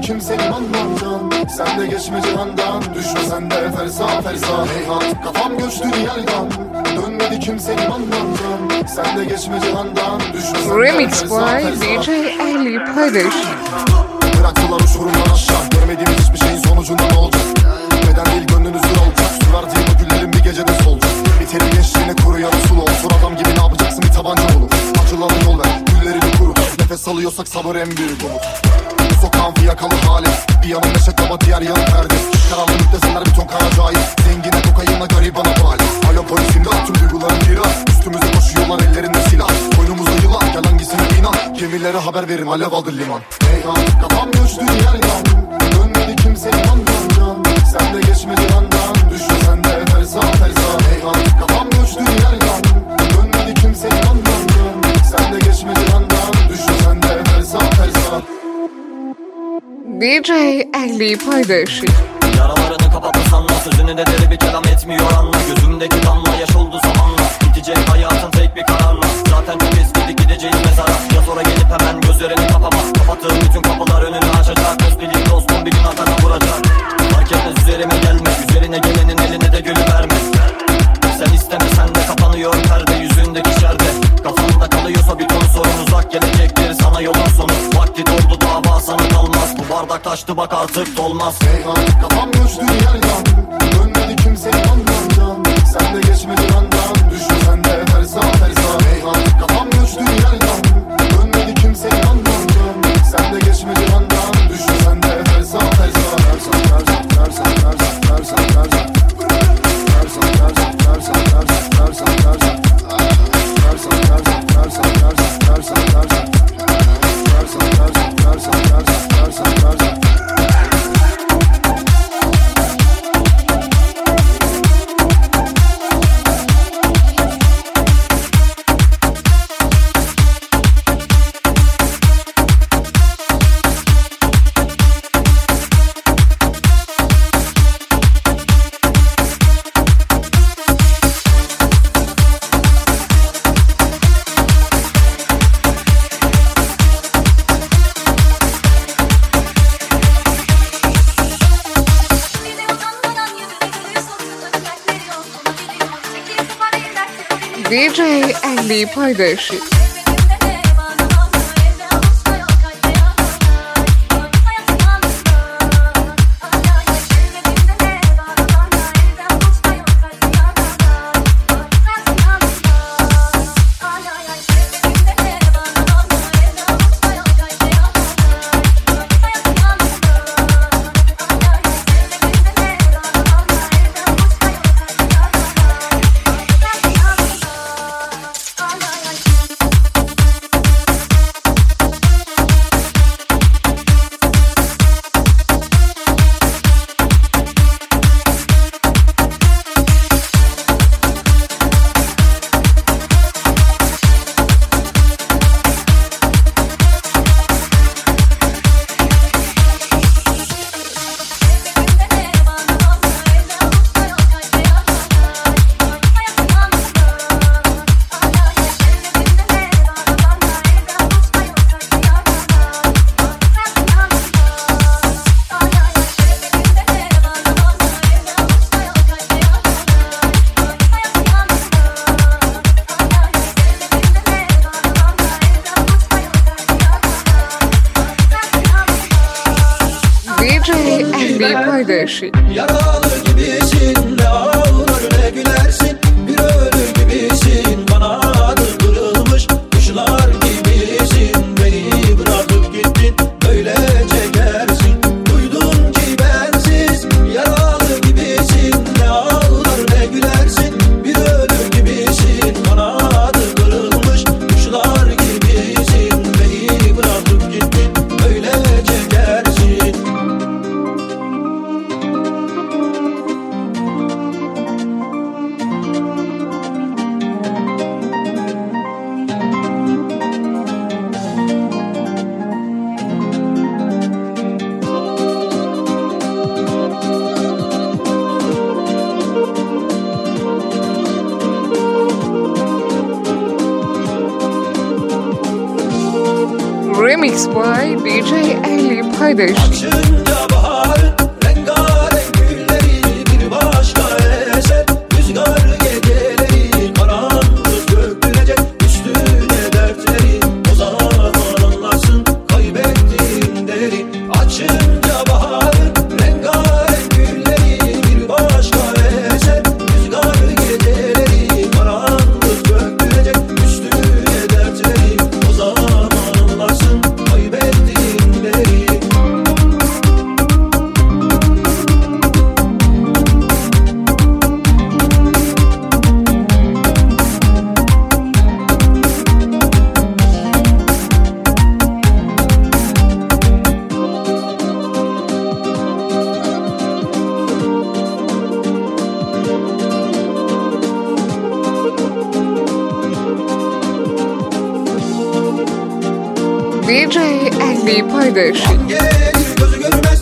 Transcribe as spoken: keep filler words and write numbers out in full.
kimsenin anlamdan. Sen de geçme cihandan, düşme sen de fersa fersa. Heyhat kafam göçtü yerden, dönmedi kimsenin anlamdan. Sen de geçme cihandan, düşme sen de Remix fersa by fersa. D J Ali Paydaş. Bıraktılar uçurumdan aşağı, görmediğimiz hiçbir şeyin sonucunda ne olacak? Beden değil gönlünüzü olacak, su verdiğim o güllerin bir gecede solacak. Biterim gençliğine kuruyan usul ol, sor adam gibi ne yapacaksın bir tabanca olur. Acılara yol ver, güllerini kurut, nefes alıyorsak sabır en büyük umut. Bu sokağın fiyakalı hali, bir yanım neşe kaba diğer yanım perdi. Karanlık desenler bir ton kara cahil, zengine kokayınla garibana bali. Alo polisim de tüm duygularım kira, üstümüze koşuyorlar ellerinde silah. Boynumuza yılan, gel hangisine inan, gemilere haber verin alev aldı liman. Heyhan kafam göçtü yerden, dönmedi kimsenin anlamdan. Sen de geçme cihandan, düşme sen de fersa fersa. Heyhan kafam göçtü yerden, dönmedi kimsenin anlamdan. Sen de geçme cihandan, düşme sen de fersa fersa. D J Ali Paydaş. Yaralarını kapattı sanma, sözünü de deri bir kelam etmiyor anla. Gözümdeki damla yaş oldu zamanla, bitecek hayatın tek bir kararla. Zaten çok eskidi gideceğiz mezara, ya sonra gelip hemen gözlerini kapama. Kapattığım bütün kapılar önünü açacak, dost bilin dostum bir gün arkadan vuracak. Fark etmez üzerime gelme, üzerine gelenin eline de gülü verme. Sen istemesen de kapanıyor perde yüzündeki şerde. Kafanda kalıyorsa bir ton sorun, uzak gelecektir sana yolun sonu. Vakti doldu dava sana kalmaz, bu bardak taştı bak artık dolmaz. Heyhan kafam göçtü yerden, dönmedi kimsenin anlamdan. Sen de geçme cihandan, düşme sen de fersa fersa. Heyhan kafam göçtü yerden, dönmedi kimsenin anlamdan. Sen de geçme cihandan, düşme sen de fersa fersa. Fersa fersa fersa fersa fersa fersa. Fersa fersa fersa fersa fersa fersa. Fersa fersa fersa fersa fersa fersa. Fersa fersa fersa fersa fersa fersa. D J Ali Paydaş. D J Ali Paydaş. Yaralı gibisin, ne ağlar ne gülersin. Bir ölü gibisin, kanadı kırılmış kuşlar gibisin. Beni bırakıp gittin, böyle çekersin. Duydun ki bensiz, yaralı gibisin. Ne ağlar ne gülersin. Bir ölü gibisin, kanadı kırılmış kuşlar gibisin. Beni bırakıp gittin, böyle çekersin. Remix by D J Ali Paydaş. paydaş. Açınca baharın rengarenk gülleri bir başka eser. Rüzgar geceleri karanlık döktürecek üstüne dertleri. O zaman anlarsın kaybettiğin değeri. Açınca baharın rengarenk gülleri bir başka eser. Rüzgar geceleri karanlık döktürecek üstüne dertleri. O zaman anlarsın kaybettiğin değeri. D J Ali paydaş. Gelir gözü görmez